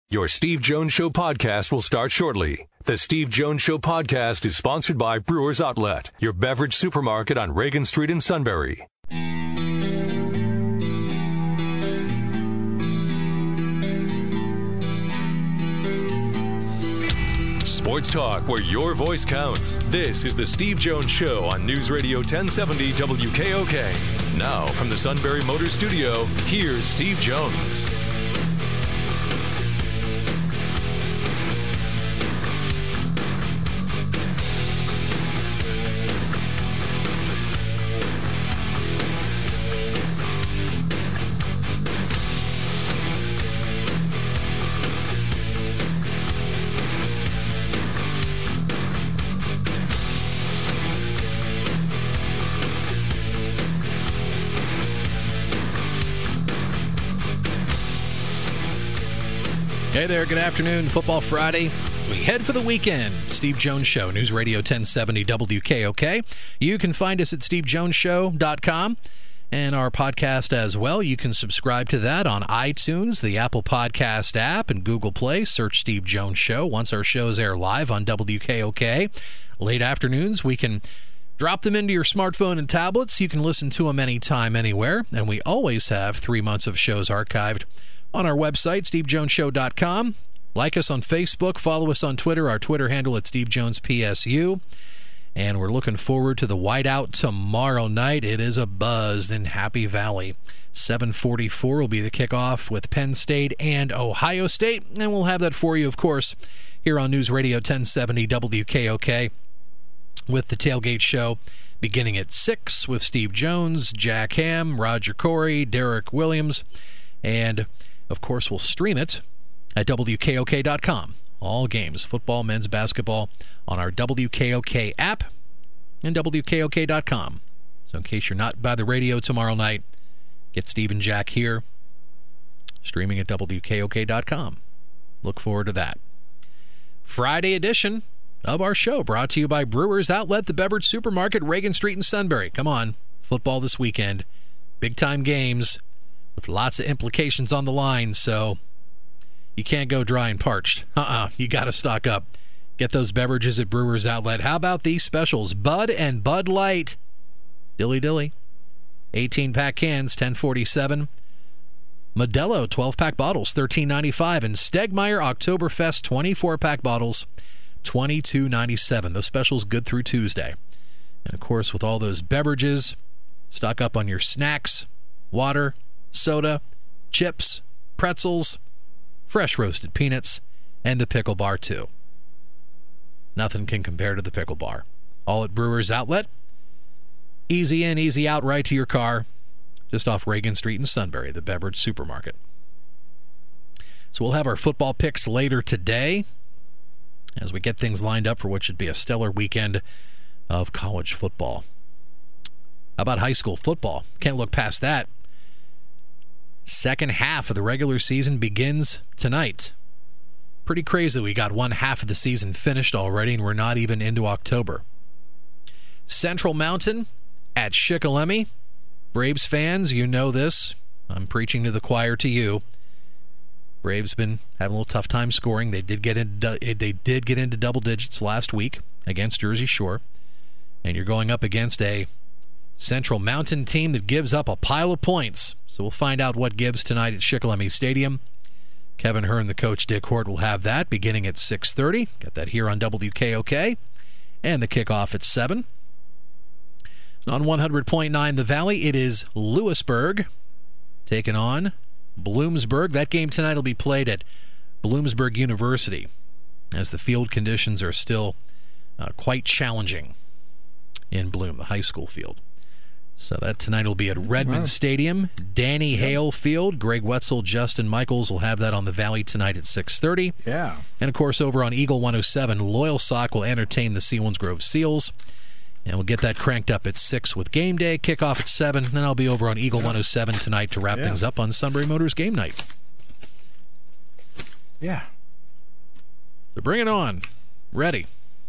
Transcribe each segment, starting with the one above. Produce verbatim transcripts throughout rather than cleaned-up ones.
Your Steve Jones Show podcast will start shortly. The Steve Jones Show podcast is sponsored by Brewers Outlet, your beverage supermarket on Reagan Street in Sunbury. Sports talk where your voice counts. This is the Steve Jones Show on News Radio ten seventy W K O K. Now from the Sunbury Motors Studio, here's Steve Jones. Hey there, good afternoon. Football Friday. We head for the weekend. Steve Jones Show, News Radio ten seventy W K O K. You can find us at steve jones show dot com and our podcast as well. You can subscribe to that on iTunes, the Apple Podcast app, and Google Play. Search Steve Jones Show. Once our shows air live on W K O K, late afternoons, we can drop them into your smartphone and tablets. You can listen to them anytime, anywhere. And we always have three months of shows archived on our website, steve jones show dot com. Like us on Facebook. Follow us on Twitter. Our Twitter handle at Steve Jones P S U. And we're looking forward to the whiteout tomorrow night. It is a buzz in Happy Valley. seven forty-four will be the kickoff with Penn State and Ohio State. And we'll have that for you, of course, here on News Radio ten seventy W K O K with the Tailgate Show beginning at six with Steve Jones, Jack Ham, Roger Corey, Derek Williams, and of course, we'll stream it at W K O K dot com. All games, football, men's basketball, on our W K O K app and W K O K dot com. So in case you're not by the radio tomorrow night, get Steve and Jack here, streaming at W K O K dot com. Look forward to that. Friday edition of our show brought to you by Brewers Outlet, the beverage supermarket, Reagan Street in Sunbury. Come on, football this weekend. Big-time games with lots of implications on the line, so you can't go dry and parched. Uh-uh, you got to stock up. Get those beverages at Brewers Outlet. How about these specials? Bud and Bud Light. Dilly Dilly. eighteen-pack cans, ten forty-seven. Modelo, twelve-pack bottles, thirteen ninety-five. And Stegmeyer Oktoberfest, twenty-four-pack bottles, twenty-two ninety-seven. Those specials good through Tuesday. And, of course, with all those beverages, stock up on your snacks, water, soda, chips, pretzels, fresh roasted peanuts, and the pickle bar, too. Nothing can compare to the pickle bar. All at Brewers Outlet. Easy in, easy out, right to your car. Just off Reagan Street in Sunbury, the beverage supermarket. So we'll have our football picks later today as we get things lined up for what should be a stellar weekend of college football. How about high school football? Can't look past that. Second half of the regular season begins tonight. Pretty crazy. We got one half of the season finished already, and we're not even into October. Central Mountain at Shikellamy. Braves fans, you know this. I'm preaching to the choir to you. Braves been having a little tough time scoring. They did get into they did get into double digits last week against Jersey Shore, and you're going up against a Central Mountain team that gives up a pile of points. So we'll find out what gives tonight at Shikellamy Stadium. Kevin Hearn, the coach, Dick Hort, will have that beginning at six thirty. Get that here on W K O K. And the kickoff at seven. On one hundred point nine The Valley, it is Lewisburg taking on Bloomsburg. That game tonight will be played at Bloomsburg University, as the field conditions are still uh, quite challenging in Bloom, the high school field. So that tonight will be at Redmond wow. Stadium, Danny yeah. Hale Field. Greg Wetzel, Justin Michaels will have that on the Valley tonight at six thirty. Yeah. And, of course, over on Eagle one oh seven, Loyalsock will entertain the Selinsgrove Seals. And we'll get that cranked up at six with game day, kickoff at seven. Then I'll be over on Eagle one oh seven tonight to wrap yeah. things up on Sunbury Motors game night. Yeah. So bring it on. Ready.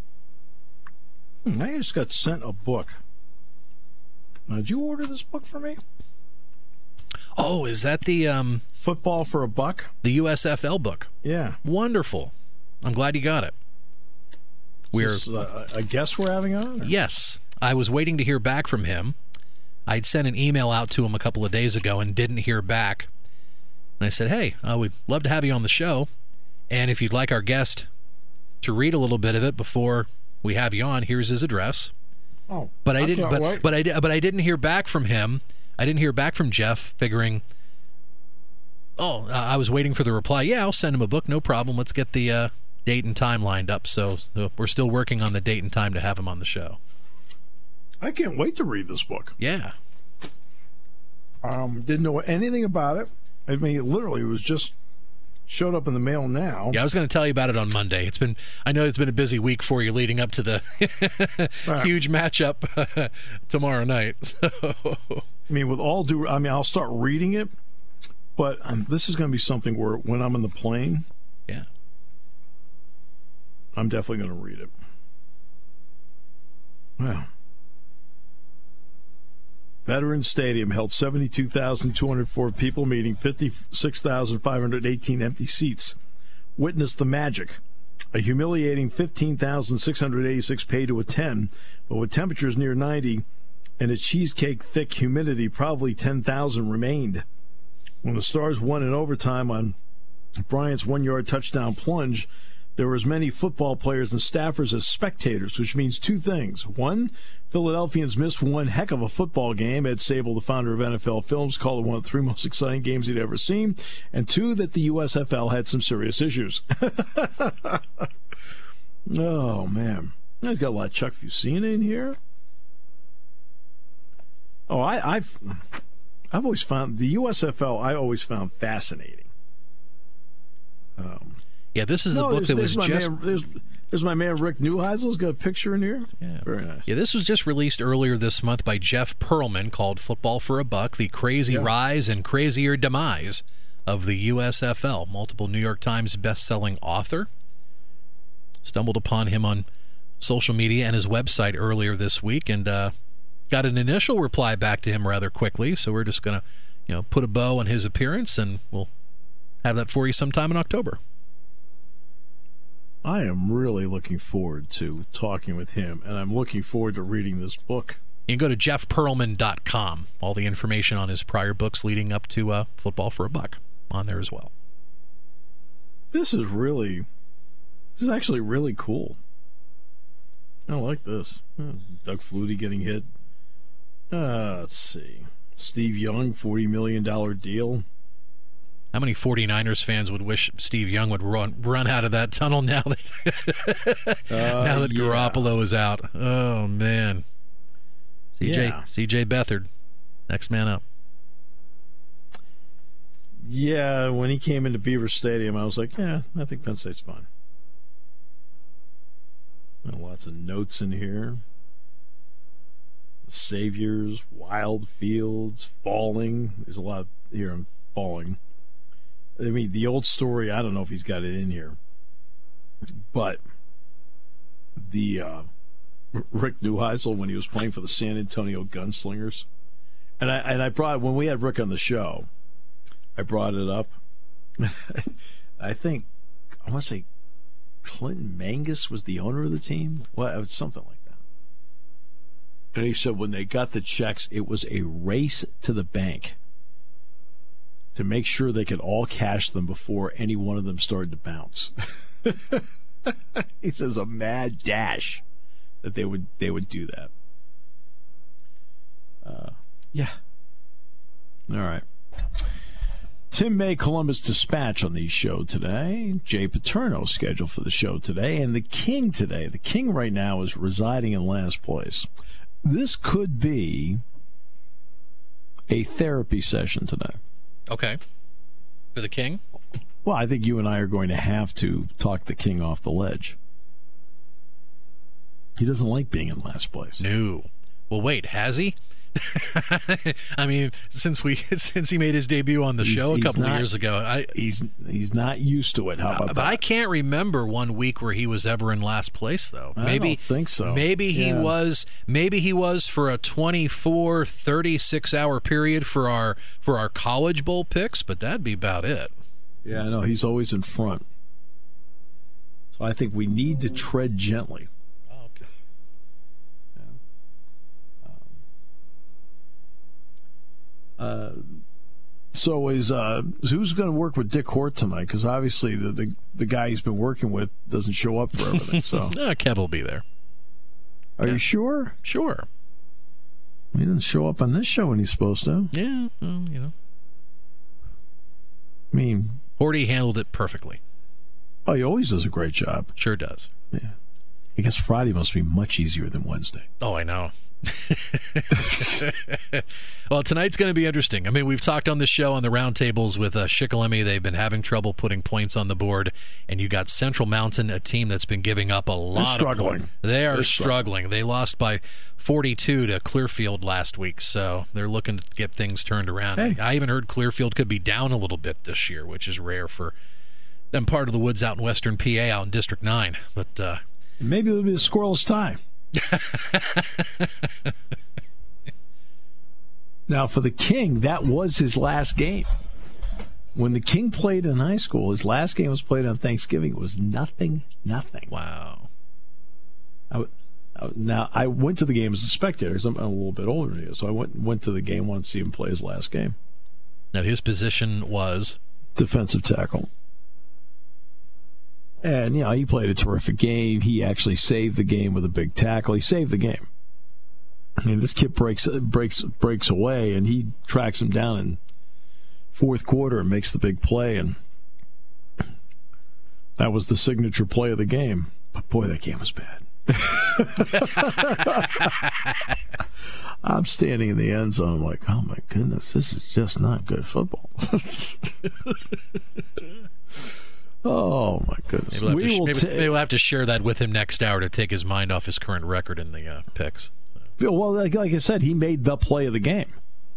I just got sent a book. Now, did you order this book for me? Oh, is that the um, Football for a Buck? The U S F L book? Yeah. Wonderful. I'm glad you got it. We're Is this, uh, a guest we're having on? Or? Yes. I was waiting to hear back from him. I'd sent an email out to him a couple of days ago and didn't hear back. And I said, hey, uh, we'd love to have you on the show. And if you'd like our guest to read a little bit of it before we have you on, here's his address. Oh, but I didn't. But, wait. but I but I didn't hear back from him. I didn't hear back from Jeff. Figuring, oh, uh, I was waiting for the reply. Yeah, I'll send him a book. No problem. Let's get the uh, date and time lined up. So, so we're still working on the date and time to have him on the show. I can't wait to read this book. Yeah. Um, didn't know anything about it. I mean, literally, it was just showed up in the mail now. Yeah, I was going to tell you about it on Monday. It's been, I know it's been a busy week for you leading up to the right. huge matchup tomorrow night. So. I mean, with all due, I mean, I'll start reading it, but um, this is going to be something where when I'm in the plane, yeah, I'm definitely going to read it. Wow. Veterans Stadium held seventy-two thousand two hundred four people, meeting fifty-six thousand five hundred eighteen empty seats. Witnessed the magic. A humiliating fifteen thousand six hundred eighty-six paid to attend, but with temperatures near ninety and a cheesecake-thick humidity, probably ten thousand remained. When the Stars won in overtime on Bryant's one-yard touchdown plunge, there were as many football players and staffers as spectators, which means two things. One, Philadelphians missed one heck of a football game. Ed Sable, the founder of N F L Films, called it one of the three most exciting games he'd ever seen. And two, that the U S F L had some serious issues. Oh, man. He's got a lot of Chuck Fusina in here. Oh, I, I've I've always found the U S F L, I always found fascinating. Um, yeah, this is the no, book that was just... Man, there's, there's my man Rick Neuheisel's got a picture in here. Yeah. Very nice. Yeah, this was just released earlier this month by Jeff Pearlman, called Football for a Buck, the crazy yeah. rise and crazier demise of the U S F L. Multiple New York Times best-selling author. Stumbled upon him on social media and his website earlier this week, and uh, got an initial reply back to him rather quickly, so we're just going to you know, put a bow on his appearance, and we'll have that for you sometime in October. I am really looking forward to talking with him, and I'm looking forward to reading this book. You can go to jeff pearlman dot com. All the information on his prior books leading up to uh, Football for a Buck on there as well. This is really, this is actually really cool. I like this. Doug Flutie getting hit. Uh, let's see. Steve Young, forty million dollars deal. How many 49ers fans would wish Steve Young would run run out of that tunnel now that uh, now that yeah. Garoppolo is out? Oh man, C J yeah. C J Beathard, next man up. Yeah, when he came into Beaver Stadium, I was like, yeah, I think Penn State's fine. Lots of notes in here. The Saviors, Wild Fields, Falling. There's a lot here on Falling. I mean, the old story, I don't know if he's got it in here. But the uh, Rick Neuheisel, when he was playing for the San Antonio Gunslingers, and I and I brought, when we had Rick on the show, I brought it up. I think, I want to say Clinton Mangus was the owner of the team. Well, it was something like that. And he said when they got the checks, it was a race to the bank to make sure they could all cash them before any one of them started to bounce. He says a mad dash that they would they would do that. Uh, yeah. All right. Tim May, Columbus Dispatch on the show today. Jay Paterno scheduled for the show today. And the King today. The King right now is residing in last place. This could be a therapy session today. Okay. For the King? Well, I think you and I are going to have to talk the King off the ledge. He doesn't like being in last place. No. Well, wait, has he? I mean, since we since he made his debut on the he's, show a couple not, of years ago, I, he's he's not used to it. How about uh, that? But I can't remember one week where he was ever in last place, though. I maybe don't think so. Maybe he yeah. was. Maybe he was for a twenty-four, thirty-six hour period for our for our College Bowl picks, but that'd be about it. Yeah, I know. He's always in front. So I think we need to tread gently. Oh, okay. Yeah. Um, uh, so is uh, who's going to work with Dick Hort tonight? Because obviously the, the the guy he's been working with doesn't show up for everything. So uh, Kev will be there. Are yeah. you sure? Sure. He didn't show up on this show when he's supposed to. Yeah, well, you know. I mean, Horty handled it perfectly. Oh, he always does a great job. Sure does. Yeah. I guess Friday must be much easier than Wednesday. Oh, I know. Well, tonight's going to be interesting. I mean, we've talked on the show on the roundtables with uh, Shikellamy. They've been having trouble putting points on the board, and you got Central Mountain, a team that's been giving up a lot. They're struggling. Of they are They're struggling. struggling. They lost by forty-two to Clearfield last week, so they're looking to get things turned around. Hey. I, I even heard Clearfield could be down a little bit this year, which is rare for them part of the woods out in western P A, out in District nine. But uh, maybe it'll be a scoreless tie. Now, for the King, that was his last game. When the King played in high school, his last game was played on Thanksgiving. It was nothing, nothing. Wow. I, I, now, I went to the game as a spectator because I'm a little bit older than you, so I went went to the game, wanted to see him play his last game. Now, his position was? Defensive tackle. And, you know, he played a terrific game. He actually saved the game with a big tackle. He saved the game. I mean, this kid breaks breaks breaks away, and he tracks him down in fourth quarter and makes the big play. And that was the signature play of the game. But, boy, that game was bad. I'm standing in the end zone. I'm like, oh, my goodness, this is just not good football. Oh, my goodness. Maybe we'll, we sh- will maybe, ta- maybe we'll have to share that with him next hour to take his mind off his current record in the uh, picks. Well, like, like I said, he made the play of the game.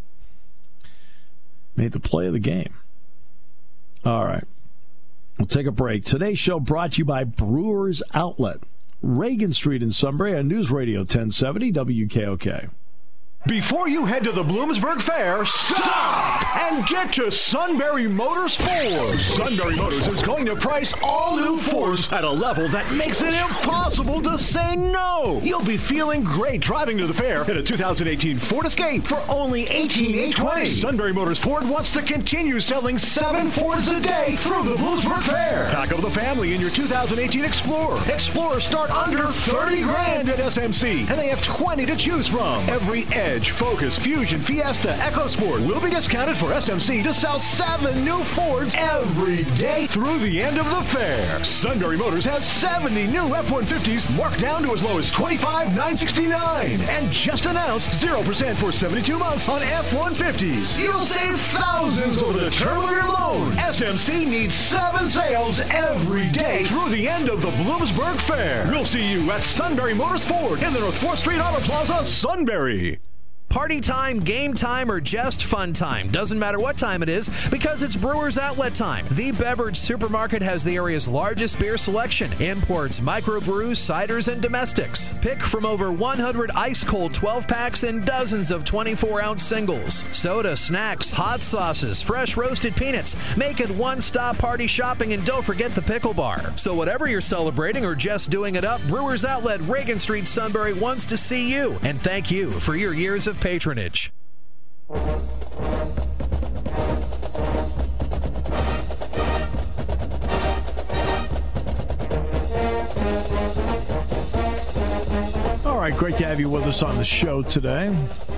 Made the play of the game. All right. We'll take a break. Today's show brought to you by Brewers Outlet, Reagan Street in Sunbury on News Radio ten seventy W K O K. Before you head to the Bloomsburg Fair, stop and get to Sunbury Motors Ford. Sunbury Motors is going to price all new Fords at a level that makes it impossible to say no. You'll be feeling great driving to the fair in a two thousand eighteen Ford Escape for only eighteen thousand eight hundred twenty dollars. Sunbury Motors Ford wants to continue selling seven Fords a day through the Bloomsburg Fair. Pack up the family in your two thousand eighteen Explorer. Explorers start under thirty grand at S M C, and they have twenty to choose from. Every Edge, Focus, Fusion, Fiesta, EcoSport will be discounted for S M C to sell seven new Fords every day through the end of the fair. Sunbury Motors has seventy new F one fifties marked down to as low as twenty-five thousand nine hundred sixty-nine dollars and just announced zero percent for seventy-two months on F one fifties. You'll save thousands over the term of your loan. S M C needs seven sales every day through the end of the Bloomsburg Fair. We'll see you at Sunbury Motors Ford in the North fourth Street Auto Plaza, Sunbury. Party time, game time, or just fun time. Doesn't matter what time it is because it's Brewers Outlet time. The Beverage Supermarket has the area's largest beer selection. Imports, microbrews, ciders, and domestics. Pick from over one hundred ice-cold twelve-packs and dozens of twenty-four ounce singles. Soda, snacks, hot sauces, fresh roasted peanuts. Make it one-stop party shopping, and don't forget the pickle bar. So whatever you're celebrating or just doing it up, Brewers Outlet, Reagan Street, Sunbury wants to see you. And thank you for your years of patronage. All right, great to have you with us on the show today.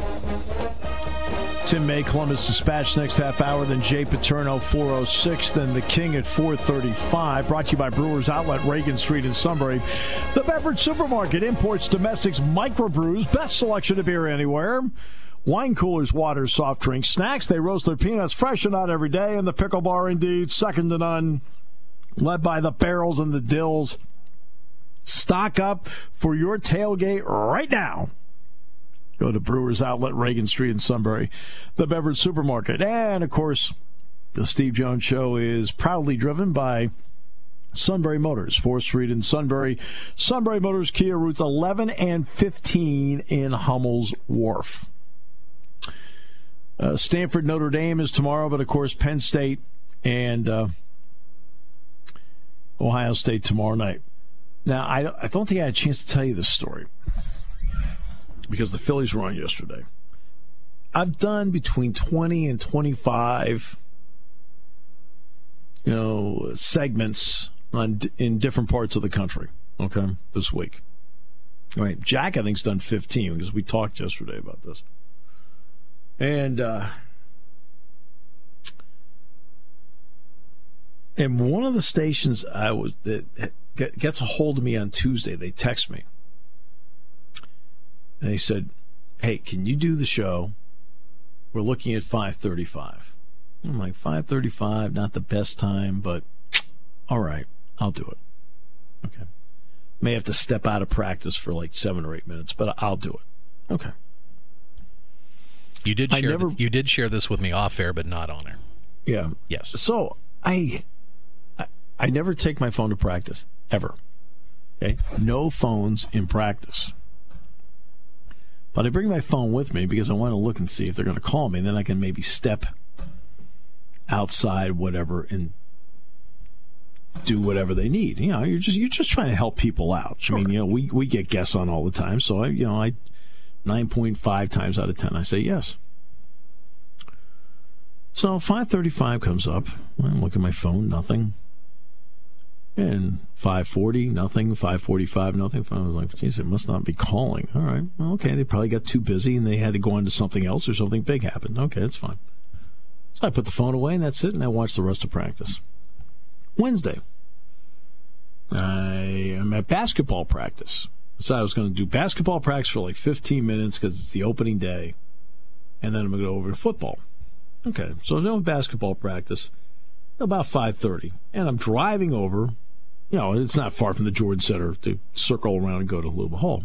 Tim May, Columbus Dispatch, next half hour, then Jay Paterno, four oh six, then The King at four thirty-five. Brought to you by Brewers Outlet, Reagan Street in Sunbury. The Beverage Supermarket imports domestics, microbrews, best selection of beer anywhere. Wine coolers, waters, soft drinks, snacks. They roast their peanuts fresh and out every day. And the pickle bar, indeed, second to none, led by the barrels and the dills. Stock up for your tailgate right now Go to Brewers Outlet, Reagan Street in Sunbury, the Beverage Supermarket. And, of course, the Steve Jones Show is proudly driven by Sunbury Motors, fourth Street in Sunbury. Sunbury Motors, Kia, routes eleven and fifteen in Hummel's Wharf. Uh, Stanford, Notre Dame is tomorrow, but, of course, Penn State and uh, Ohio State tomorrow night. Now, I don't, I don't think I had a chance to tell you this story because the Phillies were on yesterday. I've done between twenty and twenty-five, you know, segments on in different parts of the country, okay, this week. All right, Jack, I think, has done fifteen because we talked yesterday about this. And uh, and one of the stations I was that gets a hold of me on Tuesday, they text me. And they said, hey, can you do the show? We're looking at five thirty-five. I'm like, five thirty-five, not the best time, but all right, I'll do it. Okay. May have to step out of practice for like seven or eight minutes, but I'll do it. Okay. You did I share never, the, you did share this with me off air, but not on air. Yeah. Yes. So I, I I never take my phone to practice, ever. Okay? No phones in practice. But I bring my phone with me because I want to look and see if they're going to call me, and then I can maybe step outside, whatever, and do whatever they need. You know, you're just you're just trying to help people out. Sure. I mean, you know, we, we get guests on all the time, so I you know I nine point five times out of ten I say yes. So five thirty-five comes up. I look at my phone, nothing. And five forty, nothing. five forty-five, nothing. I was like, geez, it must not be calling. All right. Well, okay, they probably got too busy and they had to go on to something else or something big happened. Okay, that's fine. So I put the phone away and that's it, and I watched the rest of practice. Wednesday, I am at basketball practice. So I was going to do basketball practice for like fifteen minutes because it's the opening day, and then I'm going to go over to football. Okay, so I'm doing basketball practice about five thirty, and I'm driving over. You know, it's not far from the Jordan Center to circle around and go to Luba Hall.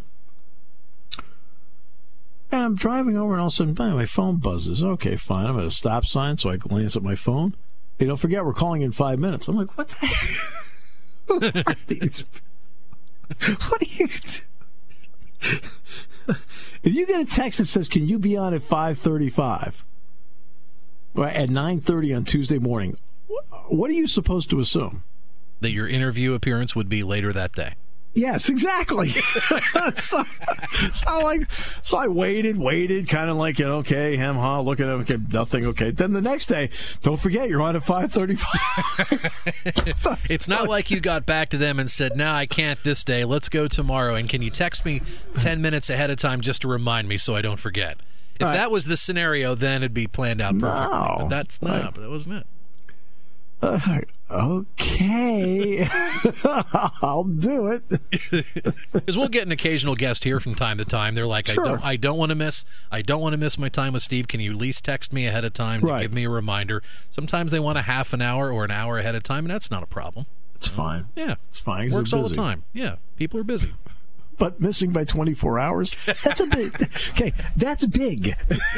And I'm driving over, and all of a sudden, bang, my phone buzzes. Okay, fine. I'm at a stop sign, so I glance at my phone. Hey, don't forget, we're calling in five minutes. I'm like, what the heck? What are you do? If you get a text that says, can you be on at five thirty-five, or at nine thirty on Tuesday morning, what are you supposed to assume? That your interview appearance would be later that day. Yes, exactly. so, so, like, so I waited, waited, kind of like, you know, okay, hem, ha, look at him, okay, nothing, okay. Then the next day, don't forget, you're on at five thirty-five. It's not like you got back to them and said, no, I can't this day, let's go tomorrow, and can you text me ten minutes ahead of time just to remind me so I don't forget? If right. that was the scenario, then it'd be planned out perfectly. No. But that's not, right. but that wasn't it. Uh, okay, I'll do it. Because we'll get an occasional guest here from time to time. They're like, sure. I don't, I don't want to miss, I don't want to miss my time with Steve. Can you at least text me ahead of time to right. give me a reminder? Sometimes they want a half an hour or an hour ahead of time, and that's not a problem. It's fine. Yeah, it's fine. Works all the time. Yeah, people are busy. But missing by twenty-four hours, that's a big, okay, that's big.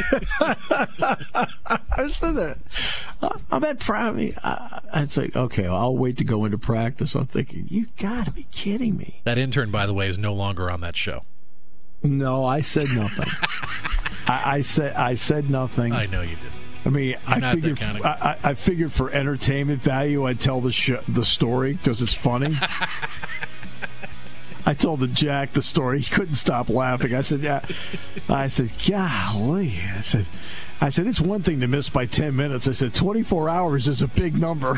I said that. I'm at practice. It's like, okay, I'll wait to go into practice. I'm thinking, you got to be kidding me. That intern, by the way, is no longer on that show. No, I said nothing. I, I said I said nothing. I know you did. I mean, You're I figured, kind of I, I figured for entertainment value, I'd tell the sh- the story because it's funny. I told the Jack the story. He couldn't stop laughing. I said, "Yeah." I said, "Golly!" I said, "I said it's one thing to miss by ten minutes." I said, twenty-four hours is a big number."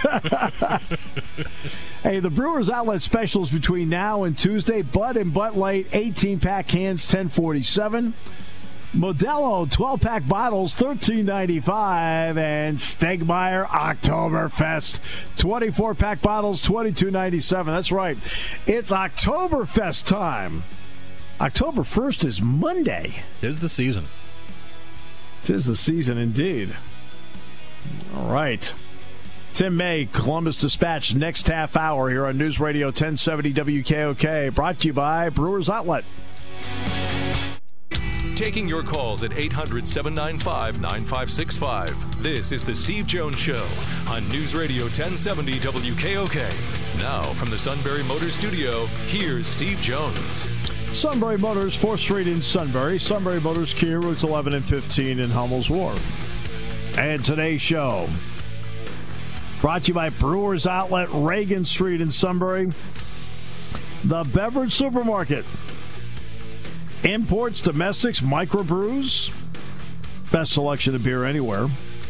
Hey, the Brewers Outlet specials between now and Tuesday: Bud and Bud Light eighteen pack cans, ten forty-seven. Modelo twelve-pack bottles, thirteen ninety-five, and Stegmeyer Oktoberfest twenty-four-pack bottles, twenty-two ninety-seven. That's right. It's Oktoberfest time. October first is Monday. Tis the season. Tis the season indeed. All right. Tim May, Columbus Dispatch, next half hour here on News Radio ten seventy W K O K, brought to you by Brewers Outlet. taking your calls at eight hundred, seven nine five, nine five six five. This is The Steve Jones Show on News Radio ten seventy W K O K. Now, from the Sunbury Motors Studio, here's Steve Jones. Sunbury Motors, fourth Street in Sunbury. Sunbury Motors, Kia, routes eleven and fifteen in Hummel's Wharf. And today's show, brought to you by Brewers Outlet, Reagan Street in Sunbury. The Beverage Supermarket. Imports, domestics, microbrews. Best selection of beer anywhere.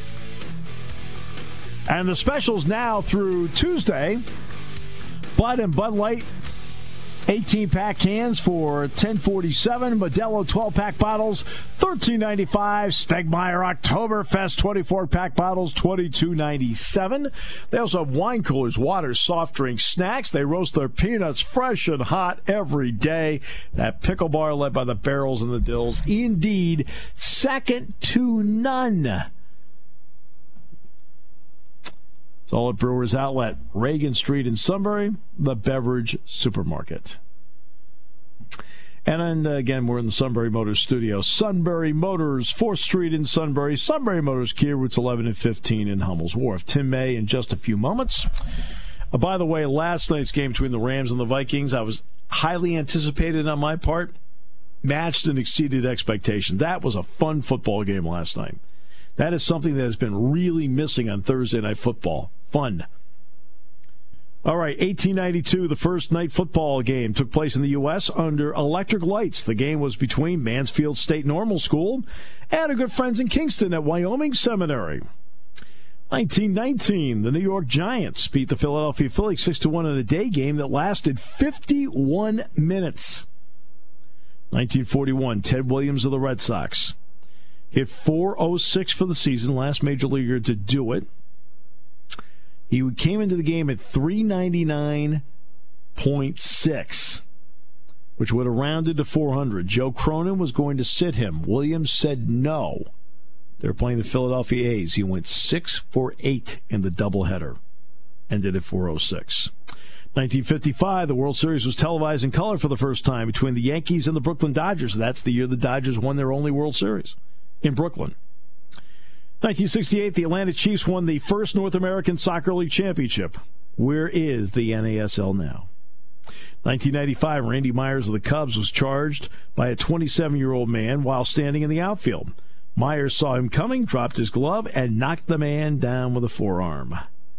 And the specials now through Tuesday. Bud and Bud Light eighteen-pack cans for ten forty-seven. Modelo twelve-pack bottles, thirteen ninety-five. Stegmeyer Oktoberfest twenty-four-pack bottles, twenty-two ninety-seven. They also have wine coolers, water, soft drinks, snacks. They roast their peanuts fresh and hot every day. That pickle bar led by the Barrels and the Dills. Indeed, second to none. It's all at Brewers Outlet, Reagan Street in Sunbury, the Beverage Supermarket. And, and uh, again, we're in the Sunbury Motors studio. Sunbury Motors, fourth Street in Sunbury. Sunbury Motors, Kia, routes eleven and fifteen in Hummel's Wharf. Tim May in just a few moments. Uh, by the way, last night's game between the Rams and the Vikings, I was highly anticipated on my part, matched and exceeded expectations. That was a fun football game last night. That is something that has been really missing on Thursday Night Football. Fun. All right, eighteen ninety-two, the first night football game took place in the U S under electric lights. The game was between Mansfield State Normal School and our good friends in Kingston at Wyoming Seminary. nineteen nineteen, the New York Giants beat the Philadelphia Phillies six to one in a day game that lasted fifty-one minutes. nineteen forty-one, Ted Williams of the Red Sox hit four oh six for the season, last major leaguer to do it. He came into the game at three ninety-nine point six, which would have rounded to four hundred. Joe Cronin was going to sit him. Williams said no. They're playing the Philadelphia A's. He went six for eight in the doubleheader. Ended at four oh six. nineteen fifty-five, the World Series was televised in color for the first time between the Yankees and the Brooklyn Dodgers. That's the year the Dodgers won their only World Series in Brooklyn. nineteen sixty-eight, the Atlanta Chiefs won the first North American Soccer League championship. Where is the N A S L now? nineteen ninety-five, Randy Myers of the Cubs was charged by a twenty-seven-year-old man while standing in the outfield. Myers saw him coming, dropped his glove, and knocked the man down with a forearm.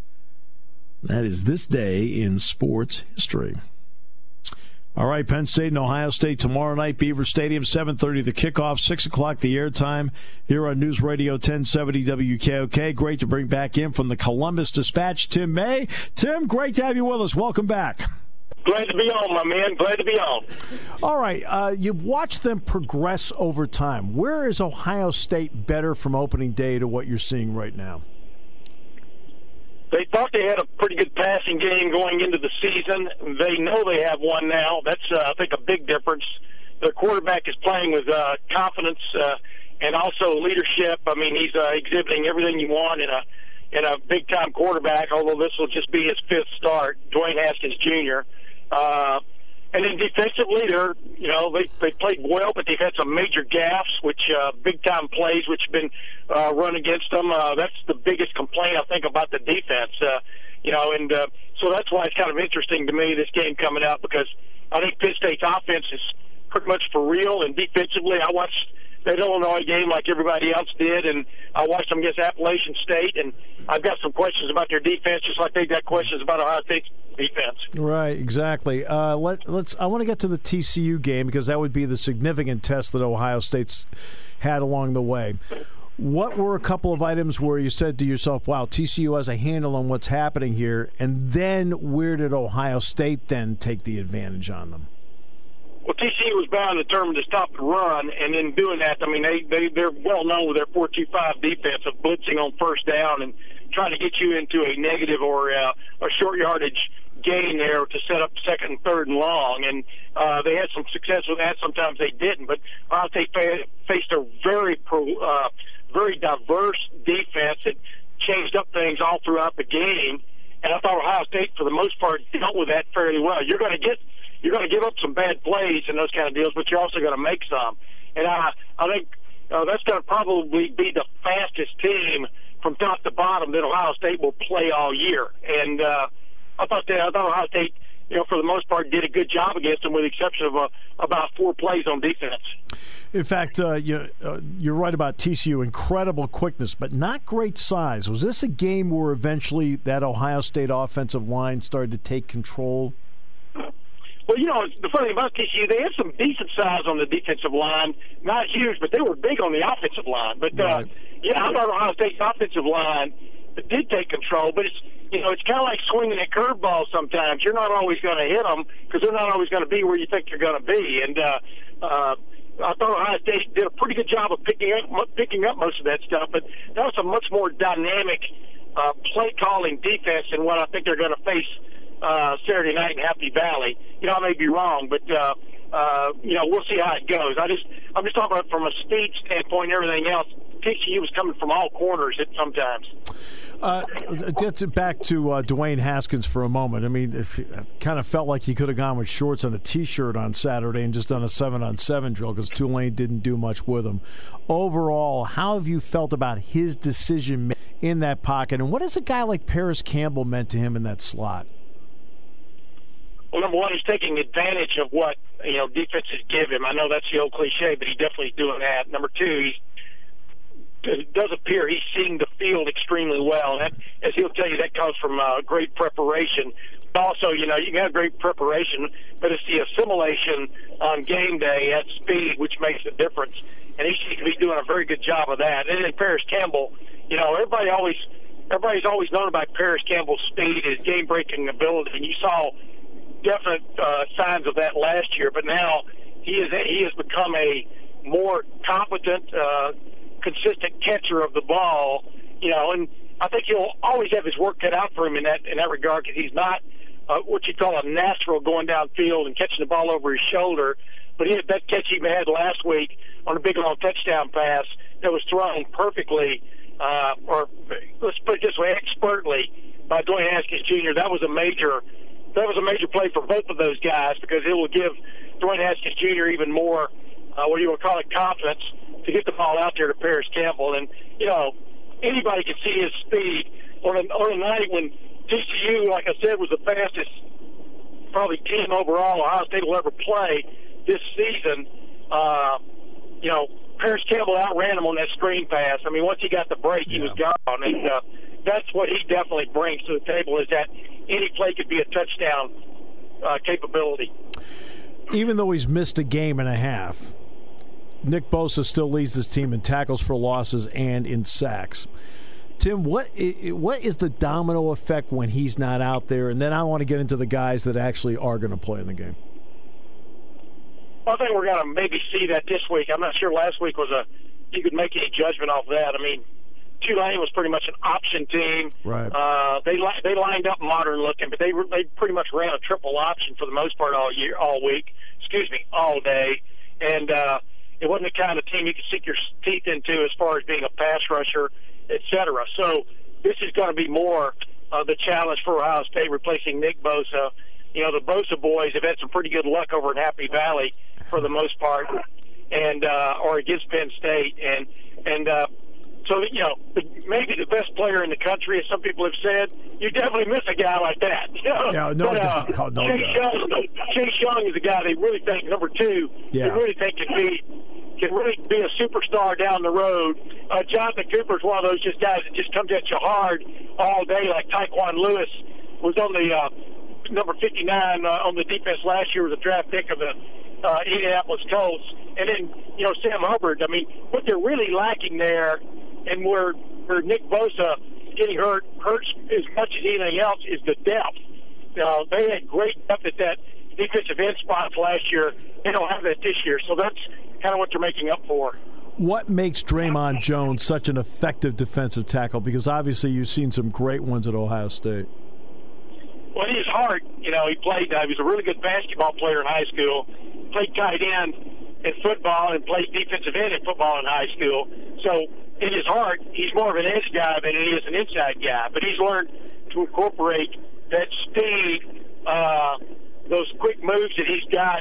That is this day in sports history. All right, Penn State and Ohio State tomorrow night, Beaver Stadium, seven thirty the kickoff, six o'clock the airtime here on News Radio ten seventy W K O K. Great to bring back in from the Columbus Dispatch, Tim May. Tim, great to have you with us. Welcome back. Glad to be on, my man. Glad to be on. All right, uh, you've watched them progress over time. Where is Ohio State better from opening day to what you're seeing right now? They thought they had a pretty good passing game going into the season. They know they have one now. That's, uh, I think, a big difference. Their quarterback is playing with uh, confidence uh, and also leadership. I mean, he's uh, exhibiting everything you want in a in a big-time quarterback, although this will just be his fifth start, Dwayne Haskins Junior Uh, and then defensively, they're, you know, they, they played well, but they've had some major gaffes, which uh, big-time plays, which have been uh, run against them. Uh, that's the biggest complaint, I think, about the defense. Uh, you know, and uh, so that's why it's kind of interesting to me, this game coming out, because I think Penn State's offense is pretty much for real, and defensively, I watched that Illinois game like everybody else did, and I watched them against Appalachian State, and I've got some questions about their defense, just like they've got questions about Ohio State's defense. Right, exactly. Uh, let, let's. I want to get to the T C U game because that would be the significant test that Ohio State's had along the way. What were a couple of items where you said to yourself, wow, T C U has a handle on what's happening here, and then where did Ohio State then take the advantage on them? Well, T C U was bound and determined to stop the run, and in doing that, I mean, they, they, they're well known with their four two five defense of blitzing on first down and trying to get you into a negative or uh, a short yardage gain there to set up second and third and long. And uh, they had some success with that. Sometimes they didn't. But Ohio State faced a very, pro, uh, very diverse defense that changed up things all throughout the game. And I thought Ohio State, for the most part, dealt with that fairly well. You're going to get You're going to give up some bad plays and those kind of deals, but you're also going to make some. And I, I think uh, that's going to probably be the fastest team from top to bottom that Ohio State will play all year. And uh, I thought that I thought Ohio State, you know, for the most part, did a good job against them, with the exception of uh, about four plays on defense. In fact, uh, you, uh, you're right about T C U. Incredible quickness, but not great size. Was this a game where eventually that Ohio State offensive line started to take control? Well, you know, the funny thing about T C U, they had some decent size on the defensive line. Not huge, but they were big on the offensive line. But, uh, right. yeah, I thought Ohio State's offensive line did take control, but it's, you know, it's kind of like swinging a curveball sometimes. You're not always going to hit them because they're not always going to be where you think they're going to be. And uh, uh, I thought Ohio State did a pretty good job of picking up, picking up most of that stuff, but that was a much more dynamic uh, play-calling defense than what I think they're going to face uh, Saturday night in Happy Valley. You know, I may be wrong, but, uh, uh, you know, we'll see how it goes. I just, I'm just talking about from a speed standpoint and everything else. T C U was coming from all corners at sometimes. Uh, get back to uh, Dwayne Haskins for a moment. I mean, it kind of felt like he could have gone with shorts and a T-shirt on Saturday and just done a seven-on-seven drill because Tulane didn't do much with him. Overall, how have you felt about his decision in that pocket, and what has a guy like Paris Campbell meant to him in that slot? Well, number one, he's taking advantage of what, you know, defenses give him. I know that's the old cliche, but he definitely is doing that. Number two, he's it does appear he's seeing the field extremely well. And that, as he'll tell you, that comes from uh, great preparation. But also, you know, you can have great preparation, but it's the assimilation on game day at speed which makes the difference. And he seems to be doing a very good job of that. And then Paris Campbell, you know, everybody always, everybody's always known about Paris Campbell's speed, his game-breaking ability, and you saw definite uh, signs of that last year. But now he is he has become a more competent, uh, consistent catcher of the ball, you know, and I think he'll always have his work cut out for him in that in that regard because he's not uh, what you call a natural going downfield and catching the ball over his shoulder. But he had that catch he had last week on a big long touchdown pass that was thrown perfectly, uh, or let's put it this way, expertly by Dwayne Haskins Junior That was a major that was a major play for both of those guys because it will give Dwayne Haskins Junior even more, uh, what do you want to call it, confidence to get the ball out there to Paris Campbell. And, you know, anybody can see his speed. On a, on a night when T C U, like I said, was the fastest probably team overall Ohio State will ever play this season, uh, you know, Paris Campbell outran him on that screen pass. I mean, once he got the break, he yeah. was gone. And uh, that's what he definitely brings to the table is that any play could be a touchdown uh, capability. Even though he's missed a game and a half, Nick Bosa still leads this team in tackles for losses and in sacks. Tim, what what is the domino effect when he's not out there? And then I want to get into the guys that actually are going to play in the game. Well, I think we're going to maybe see that this week. I'm not sure last week was a you could make any judgment off that. I mean, Tulane was pretty much an option team. Right. Uh, they li- they lined up modern looking, but they they pretty much ran a triple option for the most part all year, all week. Excuse me, all day, and. Uh, It wasn't the kind of team you could sink your teeth into as far as being a pass rusher, et cetera. So this is going to be more uh, the challenge for Ohio State replacing Nick Bosa. You know, the Bosa boys have had some pretty good luck over in Happy Valley for the most part, and uh, or against Penn State. And, and uh, so, you know, the, maybe the best player in the country, as some people have said, you definitely miss a guy like that. You know? Yeah, no but, uh, doubt. Oh, no Chase, doubt. Young, Chase Young is a guy they really think, number two, yeah. they really think can be can really be a superstar down the road. Uh, Jonathan Cooper is one of those just guys that just comes at you hard all day, like Tyquan Lewis was on the uh, number fifty-nine uh, on the defense last year, was a draft pick of the uh, Indianapolis Colts. And then, you know, Sam Hubbard. I mean, what they're really lacking there, and where where Nick Bosa getting hurt hurts as much as anything else, is the depth. Uh, they had great depth at that defensive end spots last year. They don't have that this year, so that's kind of what they're making up for. What makes Draymond Jones such an effective defensive tackle? Because obviously you've seen some great ones at Ohio State. Well, he's hard. You know, he played. Uh, he was a really good basketball player in high school. Played tight end in football and played defensive end in football in high school. So in his heart, he's more of an edge guy than he is an inside guy. But he's learned to incorporate that speed, uh, those quick moves that he's got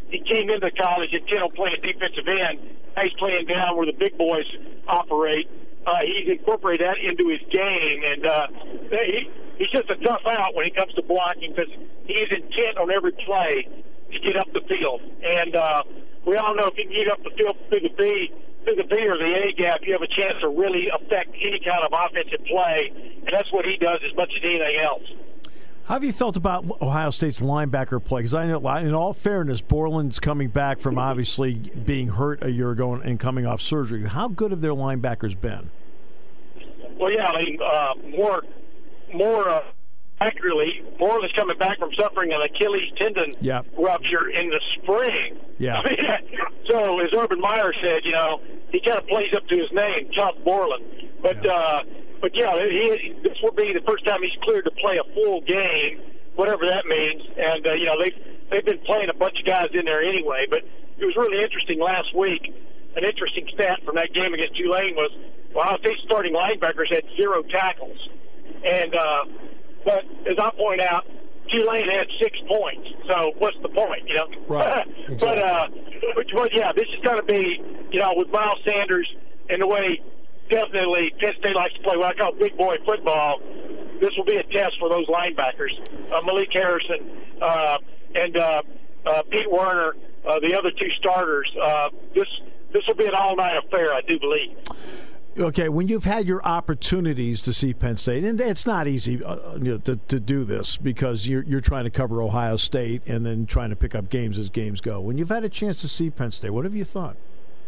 he came into college intent on playing defensive end. Now he's playing down where the big boys operate. Uh, he's incorporated that into his game, and uh, he, he's just a tough out when it comes to blocking because he's intent on every play to get up the field. And uh, we all know if you can get up the field through the B, through the B or the A gap, you have a chance to really affect any kind of offensive play, and that's what he does as much as anything else. How have you felt about Ohio State's linebacker play? Because I know, in all fairness, Borland's coming back from obviously being hurt a year ago and coming off surgery. How good have their linebackers been? Well, yeah, I mean, uh, more, more uh, accurately, Borland's coming back from suffering an Achilles tendon yep. rupture in the spring. Yeah. I mean, so, as Urban Meyer said, you know, he kind of plays up to his name, Tough Borland. But, yeah. uh, But, yeah, he, this will be the first time he's cleared to play a full game, whatever that means. And, uh, you know, they've, they've been playing a bunch of guys in there anyway. But it was really interesting last week. An interesting stat from that game against Tulane was Ohio State's starting linebackers had zero tackles. And, uh, but as I point out, Tulane had six points. So what's the point, you know? Right. Exactly. but, uh, but, but, yeah, this is going to be, you know, with Miles Sanders and the way definitely Penn State likes to play what I call big boy football. This will be a test for those linebackers. Uh, Malik Harrison uh, and uh, uh, Pete Werner, uh, the other two starters. Uh, this this will be an all-night affair, I do believe. Okay, when you've had your opportunities to see Penn State, and it's not easy uh, you know, to, to do this because you're you're trying to cover Ohio State and then trying to pick up games as games go. When you've had a chance to see Penn State, what have you thought?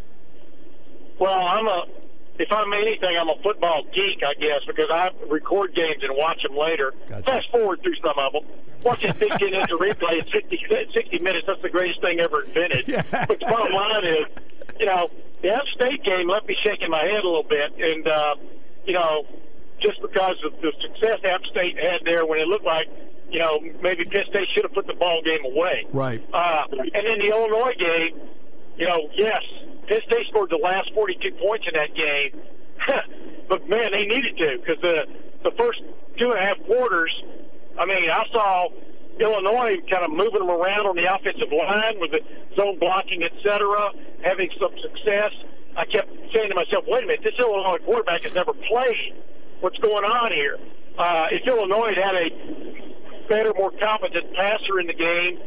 Well, I'm a If I'm anything, I'm a football geek, I guess, because I record games and watch them later. Gotcha. Fast forward through some of them. Watching fifteen minutes of replay in sixty, sixty minutes, that's the greatest thing ever invented. Yeah. But the bottom line is, you know, the App State game left me shaking my head a little bit. And, uh, you know, just because of the success App State had there when it looked like, you know, maybe Penn State should have put the ball game away. Right. Uh, and then the Illinois game, you know, yes, Penn State scored the last forty-two points in that game. But, man, they needed to because the, the first two and a half quarters, I mean, I saw Illinois kind of moving them around on the offensive line with the zone blocking, et cetera, having some success. I kept saying to myself, wait a minute, this Illinois quarterback has never played. What's going on here? Uh, if Illinois had a better, more competent passer in the game,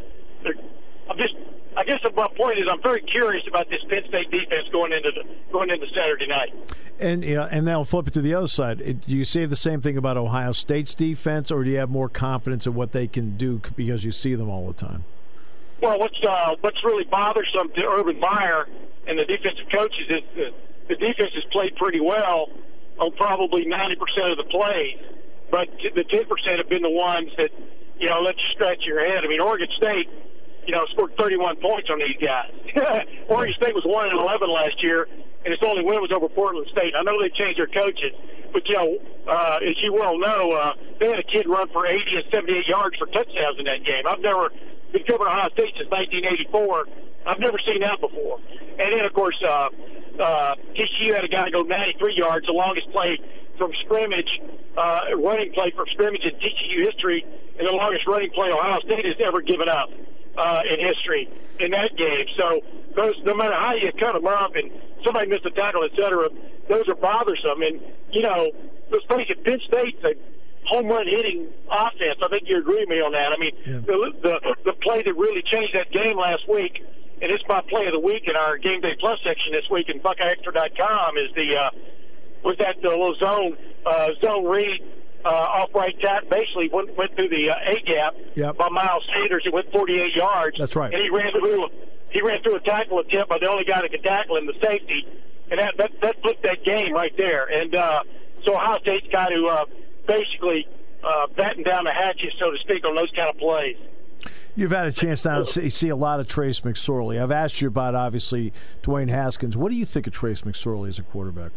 I'm just – I guess my point is I'm very curious about this Penn State defense going into the, going into Saturday night. And yeah, and now flip it to the other side. It, do you say the same thing about Ohio State's defense, or do you have more confidence in what they can do because you see them all the time? Well, what's uh, what's really bothersome to Urban Meyer and the defensive coaches is that the defense has played pretty well on probably ninety percent of the plays, but the ten percent have been the ones that, you know, let you scratch your head. I mean, Oregon State, you know, scored thirty-one points on these guys. Oregon State was one and eleven last year, and its only win was over Portland State. I know they changed their coaches, but, you know, uh, as you well know, uh, they had a kid run for eighty and seventy-eight yards for touchdowns in that game. I've never been covering Ohio State since nineteen eighty-four. I've never seen that before. And then, of course, uh, uh, T C U had a guy go ninety-three yards, the longest play from scrimmage, uh, running play from scrimmage in T C U history, and the longest running play Ohio State has ever given up uh, in history in that game. So those, no matter how you cut them up and somebody missed a tackle, et cetera, those are bothersome. And, you know, let's face it, Penn State's a home run hitting offense. I think you agree with me on that. I mean, yeah. the, the the play that really changed that game last week, and it's my play of the week in our Game Day Plus section this week in Buckeye Extra dot com, is the uh, was that the little zone uh, zone read uh, off right tackle. Basically went went through the uh, A gap yep. by Miles Sanders. It went forty-eight yards. That's right. And he ran through he ran through a tackle attempt by the only guy that could tackle him, the safety, and that that, that flipped that game right there. And uh, so Ohio State's got to uh, basically uh, batten down the hatches, so to speak, on those kind of plays. You've had a chance now to see, see a lot of Trace McSorley. I've asked you about, obviously, Dwayne Haskins. What do you think of Trace McSorley as a quarterback?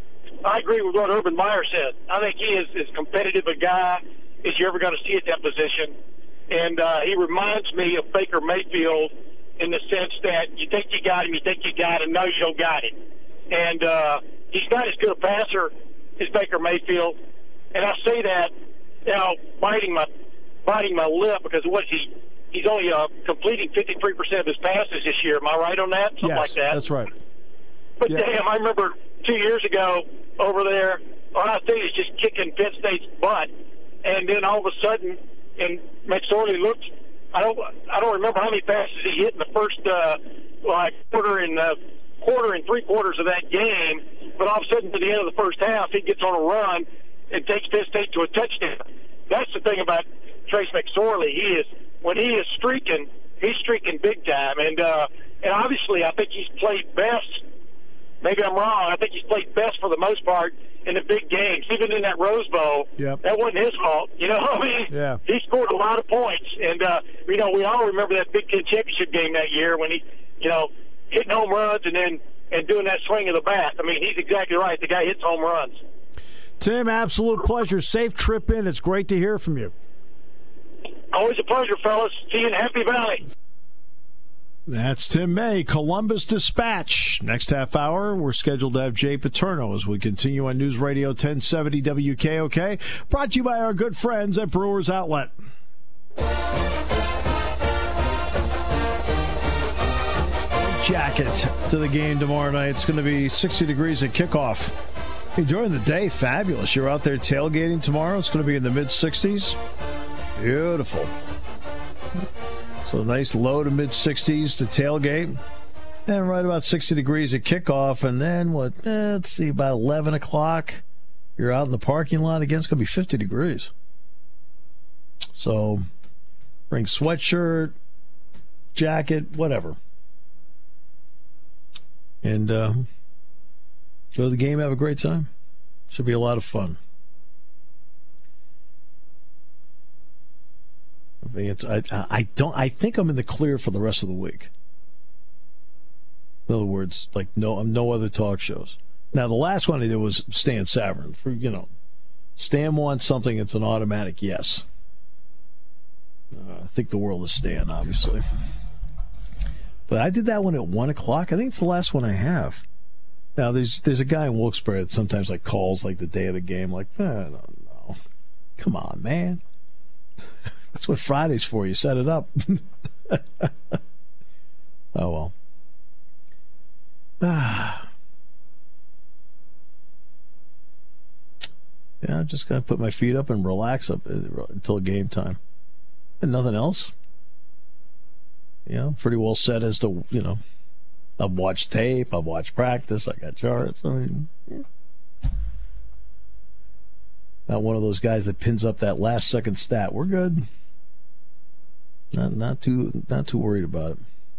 I agree with what Urban Meyer said. I think he is as competitive a guy as you're ever going to see at that position. And uh, he reminds me of Baker Mayfield in the sense that you think you got him, you think you got him, no, you don't got him. And uh, he's not as good a passer as Baker Mayfield. And I say that, you know, biting my biting my lip because what he he's only uh, completing fifty-three percent of his passes this year. Am I right on that? Something yes, like that. That's right. But yeah. damn, I remember two years ago over there, Ohio State is just kicking Penn State's butt, and then all of a sudden, and McSorley looked. I don't. I don't remember how many passes he hit in the first uh, like quarter and uh, quarter and three quarters of that game. But all of a sudden, to the end of the first half, he gets on a run and takes Penn State to a touchdown. That's the thing about Trace McSorley. He is when he is streaking, he's streaking big time, and uh, and obviously, I think he's played best. Maybe I'm wrong. I think he's played best for the most part in the big games, even in that Rose Bowl. Yep. That wasn't his fault. You know, I mean, yeah. he scored a lot of points. And, uh, you know, we all remember that Big Ten championship game that year when he, you know, hitting home runs and then and doing that swing of the bat. I mean, he's exactly right. The guy hits home runs. Tim, absolute pleasure. Safe trip in. It's great to hear from you. Always a pleasure, fellas. See you in Happy Valley. That's Tim May, Columbus Dispatch. Next half hour, we're scheduled to have Jay Paterno as we continue on News Radio ten seventy W K O K. Brought to you by our good friends at Brewers Outlet. Jacket to the game tomorrow night. It's going to be sixty degrees at kickoff. During the day, fabulous. You're out there tailgating tomorrow. It's going to be in the mid sixties. Beautiful. So nice low to mid sixties to tailgate. And right about sixty degrees at kickoff. And then, what? Eh, let's see, about eleven o'clock. You're out in the parking lot again. It's going to be fifty degrees. So bring sweatshirt, jacket, whatever. And uh, go to the game, have a great time. Should be a lot of fun. It's, I, I don't. I think I'm in the clear for the rest of the week. In other words, like no, no other talk shows. Now the last one I did was Stan Savran. For you know, Stan wants something. It's an automatic yes. Uh, I think the world is Stan, obviously. But I did that one at one o'clock. I think it's the last one I have. Now there's there's a guy in Wilkes-Barre that sometimes like calls like the day of the game. Like, eh, no, no, come on, man. That's what Friday's for. You set it up. Oh, well. Ah. Yeah, I'm just going to put my feet up and relax up until game time. And nothing else. You know, pretty well set as to, you know, I've watched tape, I've watched practice, I got charts. I mean, yeah. Not one of those guys that pins up that last second stat. We're good. Not not too not too worried about it.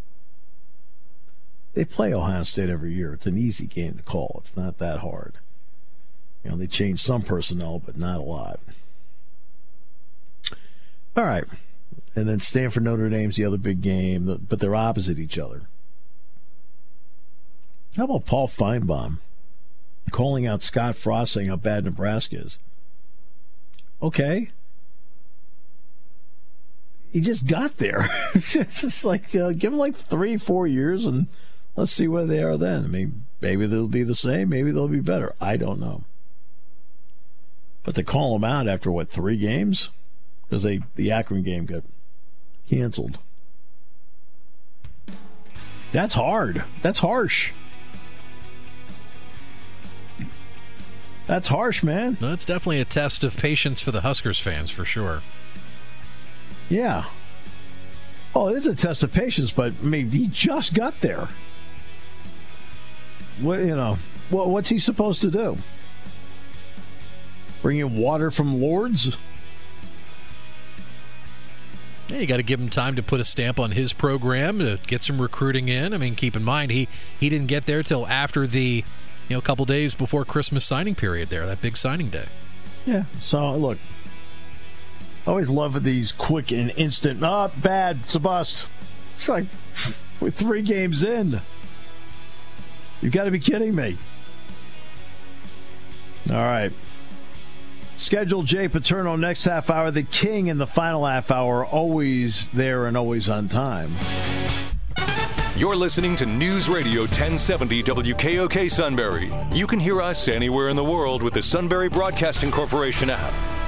They play Ohio State every year. It's an easy game to call. It's not that hard. You know, they change some personnel, but not a lot. All right. And then Stanford Notre Dame's the other big game, but they're opposite each other. How about Paul Feinbaum calling out Scott Frost saying how bad Nebraska is? Okay. He just got there. It's just like, uh, give him like three, four years, and let's see where they are then. I mean, maybe they'll be the same. Maybe they'll be better. I don't know. But to call them out after, what, three games? Because they the Akron game got canceled. That's hard. That's harsh. That's harsh, man. No, it's definitely a test of patience for the Huskers fans, for sure. Yeah. Oh, it is a test of patience, but I mean, he just got there. What you know? What, what's he supposed to do? Bring in water from Lourdes? Yeah, you got to give him time to put a stamp on his program to get some recruiting in. I mean, keep in mind he he didn't get there till after the you know a couple days before Christmas signing period. There, that big signing day. Yeah. So look. I always love these quick and instant, oh, bad, it's a bust. It's like, we're three games in. You've got to be kidding me. All right. Schedule Jay Paterno next half hour. The King in the final half hour, always there and always on time. You're listening to News Radio ten seventy W K O K Sunbury. You can hear us anywhere in the world with the Sunbury Broadcasting Corporation app.